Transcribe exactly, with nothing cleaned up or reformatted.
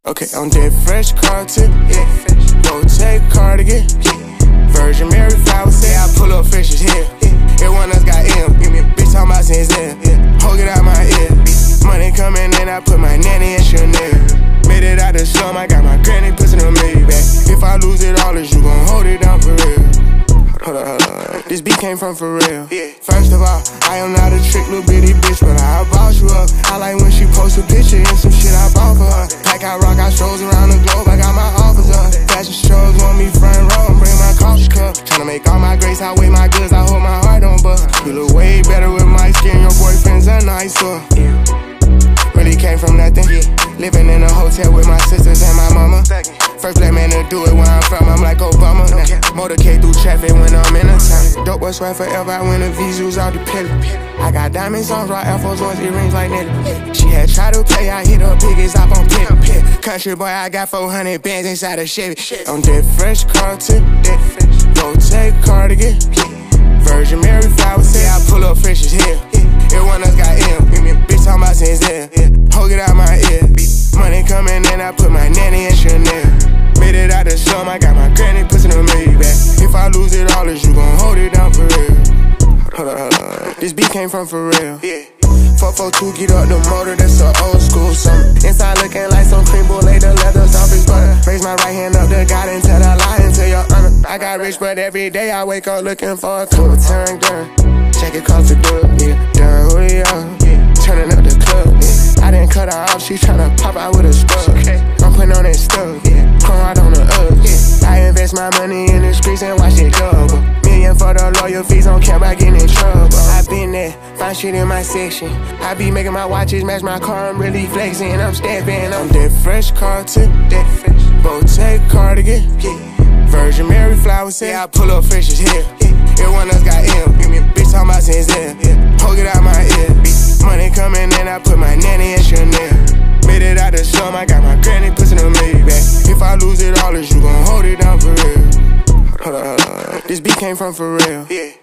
Okay, on that fresh carton, yeah. Go take cardigan, yeah. Virgin Mary flowers, say I pull up fishes here. Yeah. Everyone else got M, bitch talking about since then. Yeah. Hold it out my ear, money coming in, I put my nanny in Chanel. Made it out the slum, I got my granny pussy on me back. If I lose it all, is you gon' hold it down for real? Hold up, hold up. This beat came from for real. Yeah. First of all, I am not a trick little bitty bitch, but I'll boss you up. I like when she posts a picture and some shit I bought for her. Pack out rock, I strolls around the globe, I got my offers up. Fashion shows want me front row and bring my coffee cup. Tryna make all my grace, I weigh my goods, I hold my heart on buck. You look way better with my skin, your boyfriend's a nicer. Yeah. Really came from nothing. Yeah. Living in a hotel with my sisters and my mama. First black man to do it where I'm from, I'm like Obama. Now, motorcade through traffic when I'm in a town. Dope boy swear forever, I win the V's out the pillar. I got diamonds on, rock Air Force Ones, earrings like Nelly. She had tried to play, I hit her biggest up on pit. Country boy, I got four hundred bands inside a Chevy. On that fresh carton, go take cardigan. Virgin Mary flowers, say I pull up fishes here. Everyone else got M, bitch talking about since then. Hold it out my ear, money coming in, I put my nanny in Chanel. Made it out the slum, I got my granny pussy on me back. If I lose it all, is you gon' hold it down for real? Hold up, hold up. This beat came from for real. Yeah. four four two, get up the motor, that's a old school summer. Inside looking like some cream brulee, the leather's off his butter. Raise my right hand up to God and tell a lie and tell your honor. I got rich, but every day I wake up looking for a cool turn done. Check it cost the good, yeah. Done who they are, yeah. Turning up the club, yeah. I didn't cut her off, she tryna pop out with a scrub. Okay. I'm putting on that stuff, yeah. Chrome out on the up, yeah. I invest my money in the streets and watch it double. Million for the lawyer fees, don't care about getting in trouble. I been there, find shit in my section. I be making my watches match my car, I'm really flexing. I'm stepping on that fresh carton, that fresh Bottega cardigan, yeah. Virgin Mary flowers, say I pull up fishes here. Everyone else got M, bitch talking about since then. Hold it out my ear, money coming in, I put my nanny in Chanel. Made it out the slum, I got my granny pussy on me back. If I lose it all, is you gon' hold it down for real? Hold up, hold up. This beat came from for real. Yeah.